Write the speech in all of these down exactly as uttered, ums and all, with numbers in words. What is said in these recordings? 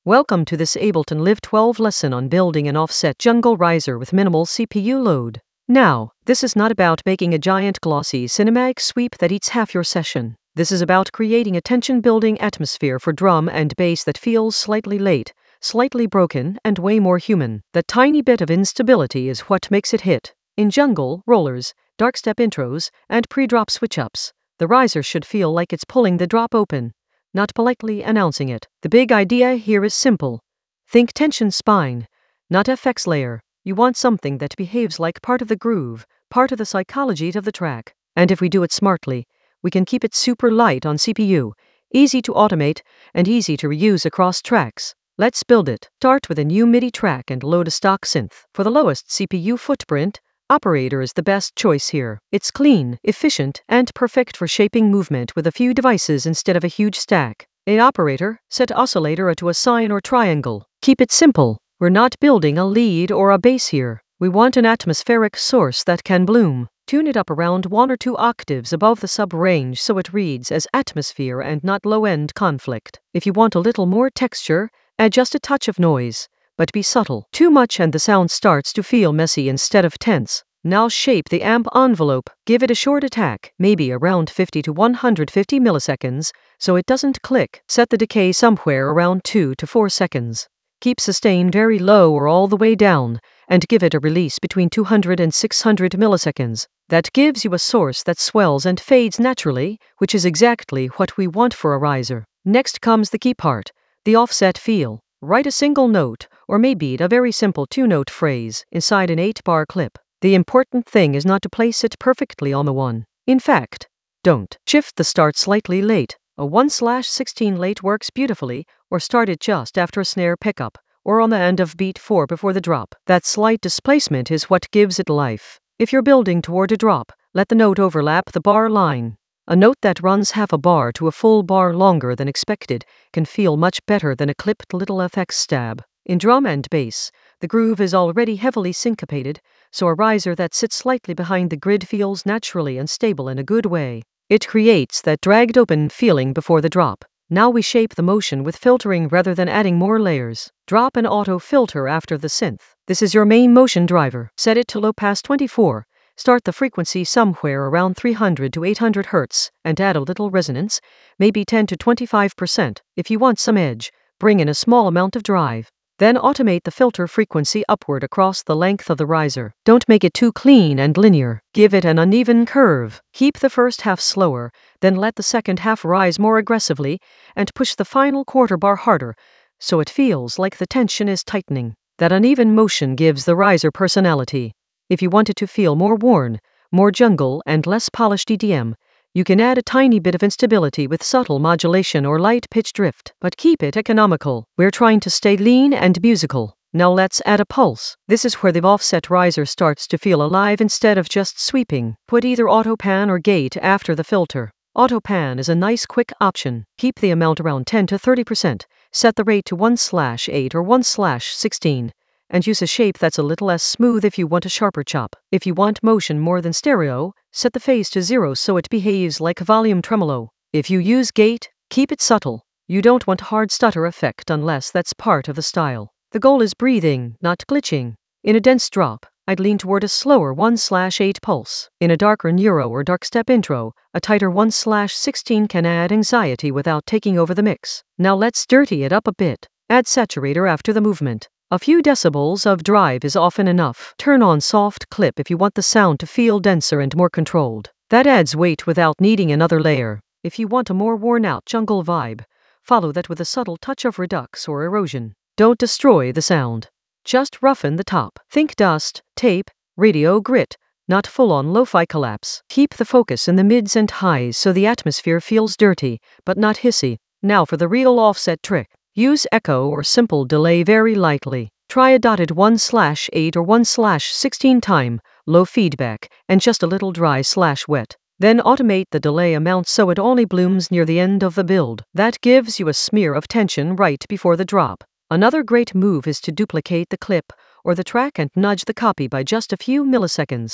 Welcome to this Ableton Live twelve lesson on building an offset jungle riser with minimal C P U load. Now, this is not about making a giant glossy cinematic sweep that eats half your session. This is about creating a tension-building atmosphere for drum and bass that feels slightly late, slightly broken, and way more human. That tiny bit of instability is what makes it hit. In jungle, rollers, dark step intros, and pre-drop switch-ups, the riser should feel like it's pulling the drop open, not politely announcing it. The big idea here is simple. Think tension spine, not F X layer. You want something that behaves like part of the groove, part of the psychology of the track. And if we do it smartly, we can keep it super light on C P U, easy to automate, and easy to reuse across tracks. Let's build it. Start with a new MIDI track and load a stock synth. For the lowest C P U footprint, Operator is the best choice here. It's clean, efficient, and perfect for shaping movement with a few devices instead of a huge stack. A Operator, set oscillator to a sine or triangle. Keep it simple. We're not building a lead or a bass here. We want an atmospheric source that can bloom. Tune it up around one or two octaves above the sub-range so it reads as atmosphere and not low-end conflict. If you want a little more texture, add just a touch of noise. But be subtle. Too much and the sound starts to feel messy instead of tense. Now shape the amp envelope. Give it a short attack, maybe around fifty to one hundred fifty milliseconds, so it doesn't click. Set the decay somewhere around two to four seconds. Keep sustain very low or all the way down, and give it a release between two hundred and six hundred milliseconds. That gives you a source that swells and fades naturally, which is exactly what we want for a riser. Next comes the key part, the offset feel. Write a single note, or maybe a very simple two-note phrase, inside an eight-bar clip. The important thing is not to place it perfectly on the one. In fact, don't. Shift the start slightly late. A one slash sixteen late works beautifully, or start it just after a snare pickup, or on the end of beat four before the drop. That slight displacement is what gives it life. If you're building toward a drop, let the note overlap the bar line. A note that runs half a bar to a full bar longer than expected can feel much better than a clipped little F X stab. In drum and bass, the groove is already heavily syncopated, so a riser that sits slightly behind the grid feels naturally and stable in a good way. It creates that dragged open feeling before the drop. Now we shape the motion with filtering rather than adding more layers. Drop an auto filter after the synth. This is your main motion driver. Set it to low pass twenty-four. Start the frequency somewhere around three hundred to eight hundred hertz and add a little resonance, maybe ten to twenty-five percent. If you want some edge, bring in a small amount of drive. Then automate the filter frequency upward across the length of the riser. Don't make it too clean and linear. Give it an uneven curve. Keep the first half slower, then let the second half rise more aggressively, and push the final quarter bar harder, so it feels like the tension is tightening. That uneven motion gives the riser personality. If you want it to feel more worn, more jungle, and less polished E D M, you can add a tiny bit of instability with subtle modulation or light pitch drift, but keep it economical. We're trying to stay lean and musical. Now let's add a pulse. This is where the offset riser starts to feel alive instead of just sweeping. Put either auto pan or gate after the filter. Auto pan is a nice quick option. Keep the amount around ten to thirty percent. Set the rate to one slash eight or one slash sixteen. And use a shape that's a little less smooth if you want a sharper chop. If you want motion more than stereo, set the phase to zero so it behaves like a volume tremolo. If you use gate, keep it subtle. You don't want hard stutter effect unless that's part of the style. The goal is breathing, not glitching. In a dense drop, I'd lean toward a slower one slash eight pulse. In a darker neuro or dark step intro, a tighter one slash sixteen can add anxiety without taking over the mix. Now let's dirty it up a bit. Add saturator after the movement. A few decibels of drive is often enough. Turn on soft clip if you want the sound to feel denser and more controlled. That adds weight without needing another layer. If you want a more worn-out jungle vibe, follow that with a subtle touch of redux or erosion. Don't destroy the sound. Just roughen the top. Think dust, tape, radio grit, not full-on lo-fi collapse. Keep the focus in the mids and highs so the atmosphere feels dirty, but not hissy. Now for the real offset trick. Use echo or simple delay very lightly. Try a dotted one slash eight or one slash sixteen time, low feedback, and just a little dry slash wet. Then automate the delay amount so it only blooms near the end of the build. That gives you a smear of tension right before the drop. Another great move is to duplicate the clip or the track and nudge the copy by just a few milliseconds.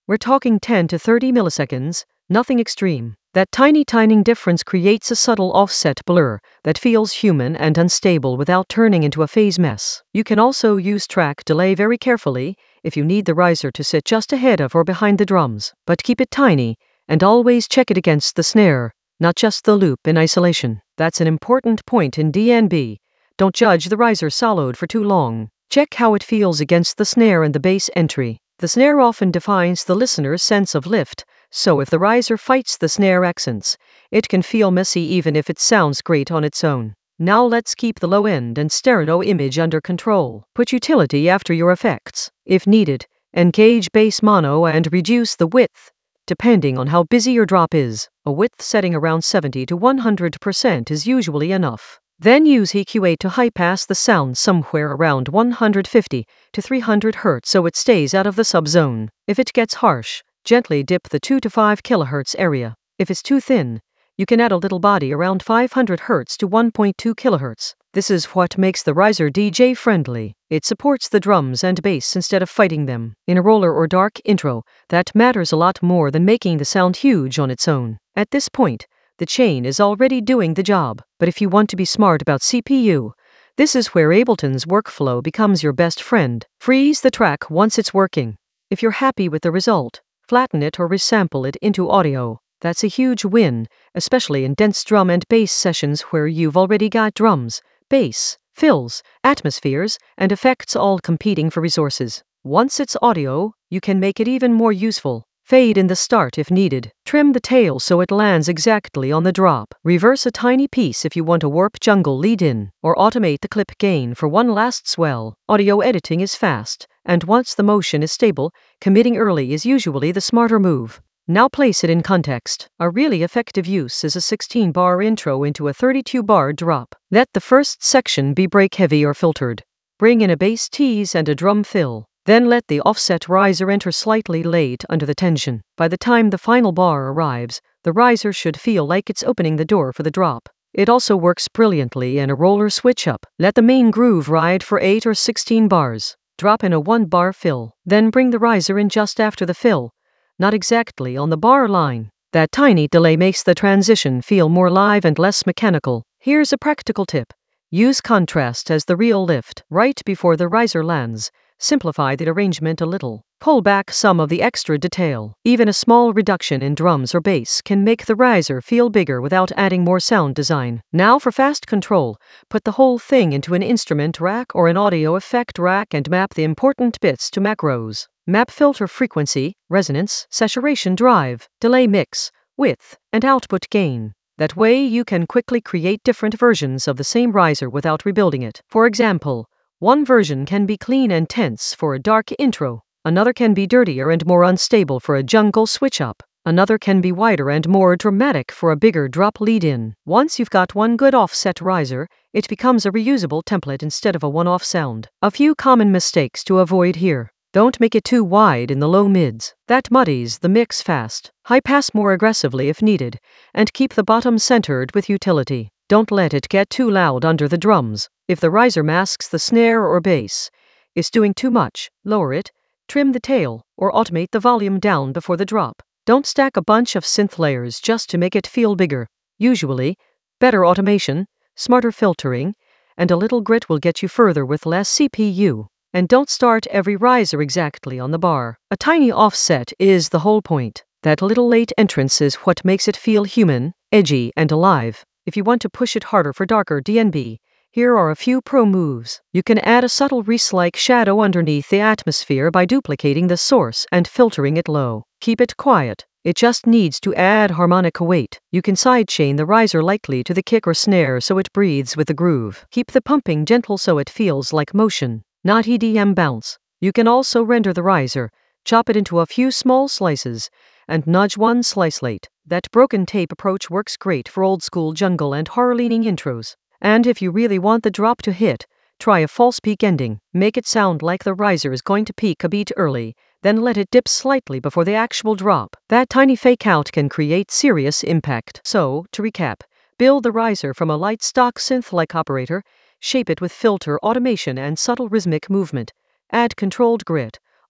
We're talking ten to thirty milliseconds, nothing extreme. That tiny timing difference creates a subtle offset blur that feels human and unstable without turning into a phase mess. You can also use track delay very carefully if you need the riser to sit just ahead of or behind the drums, but keep it tiny and always check it against the snare, not just the loop in isolation. That's an important point in D N B. Don't judge the riser soloed for too long. Check how it feels against the snare and the bass entry. The snare often defines the listener's sense of lift, so if the riser fights the snare accents, it can feel messy even if it sounds great on its own. Now let's keep the low end and stereo image under control. Put utility after your effects. If needed, engage bass mono and reduce the width, depending on how busy your drop is. A width setting around seventy to one hundred percent is usually enough. Then use E Q eight to high-pass the sound somewhere around one hundred fifty to three hundred hertz so it stays out of the subzone. If it gets harsh, gently dip the two to five kilohertz area. If it's too thin, you can add a little body around five hundred hertz to one point two kilohertz. This is what makes the riser D J friendly. It supports the drums and bass instead of fighting them. In a roller or dark intro, that matters a lot more than making the sound huge on its own. At this point, the chain is already doing the job, but if you want to be smart about C P U, this is where Ableton's workflow becomes your best friend. Freeze the track once it's working. If you're happy with the result, flatten it or resample it into audio. That's a huge win, especially in dense drum and bass sessions where you've already got drums, bass, fills, atmospheres, and effects all competing for resources. Once it's audio, you can make it even more useful. Fade in the start if needed. Trim the tail so it lands exactly on the drop. Reverse a tiny piece if you want a warp jungle lead in, or automate the clip gain for one last swell. Audio editing is fast, and once the motion is stable, committing early is usually the smarter move. Now place it in context. A really effective use is a sixteen bar intro into a thirty-two bar drop. Let the first section be break heavy or filtered. Bring in a bass tease and a drum fill. Then let the offset riser enter slightly late under the tension. By the time the final bar arrives, the riser should feel like it's opening the door for the drop. It also works brilliantly in a roller switch up. Let the main groove ride for eight or sixteen bars. Drop in a one bar fill. Then bring the riser in just after the fill, not exactly on the bar line. That tiny delay makes the transition feel more live and less mechanical. Here's a practical tip. Use contrast as the real lift. Right before the riser lands, simplify the arrangement a little. Pull back some of the extra detail. Even a small reduction in drums or bass can make the riser feel bigger without adding more sound design. Now for fast control, put the whole thing into an instrument rack or an audio effect rack and map the important bits to macros. Map filter frequency, resonance, saturation drive, delay mix, width, and output gain. That way you can quickly create different versions of the same riser without rebuilding it. For example, one version can be clean and tense for a dark intro. Another can be dirtier and more unstable for a jungle switch-up. Another can be wider and more dramatic for a bigger drop lead-in. Once you've got one good offset riser, it becomes a reusable template instead of a one-off sound. A few common mistakes to avoid here. Don't make it too wide in the low mids. That muddies the mix fast. High pass more aggressively if needed, and keep the bottom centered with utility. Don't let it get too loud under the drums. If the riser masks the snare or bass, is doing too much, lower it, trim the tail, or automate the volume down before the drop. Don't stack a bunch of synth layers just to make it feel bigger. Usually, better automation, smarter filtering, and a little grit will get you further with less C P U. And don't start every riser exactly on the bar. A tiny offset is the whole point. That little late entrance is what makes it feel human, edgy, and alive. If you want to push it harder for darker D N B, here are a few pro moves. You can add a subtle Reese-like shadow underneath the atmosphere by duplicating the source and filtering it low. Keep it quiet. It just needs to add harmonica weight. You can sidechain the riser lightly to the kick or snare so it breathes with the groove. Keep the pumping gentle so it feels like motion, not E D M bounce. You can also render the riser, chop it into a few small slices, and nudge one slice late. That broken tape approach works great for old school jungle and horror-leaning intros. And if you really want the drop to hit, try a false peak ending. Make it sound like the riser is going to peak a beat early, then let it dip slightly before the actual drop. That tiny fake out can create serious impact. So, to recap, build the riser from a light stock synth-like operator, shape it with filter automation and subtle rhythmic movement, add controlled grit,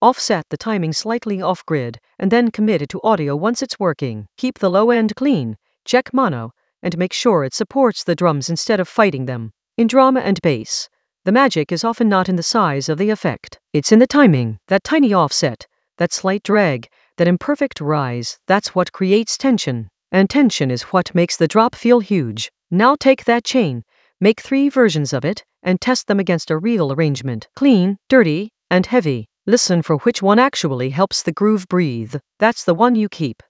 Offset the timing slightly off-grid, and then commit it to audio once it's working. Keep the low end clean, check mono, and make sure it supports the drums instead of fighting them. In drama and bass, the magic is often not in the size of the effect. It's in the timing, that tiny offset, that slight drag, that imperfect rise. That's what creates tension. And tension is what makes the drop feel huge. Now take that chain, make three versions of it, and test them against a real arrangement. Clean, dirty, and heavy. Listen for which one actually helps the groove breathe. That's the one you keep.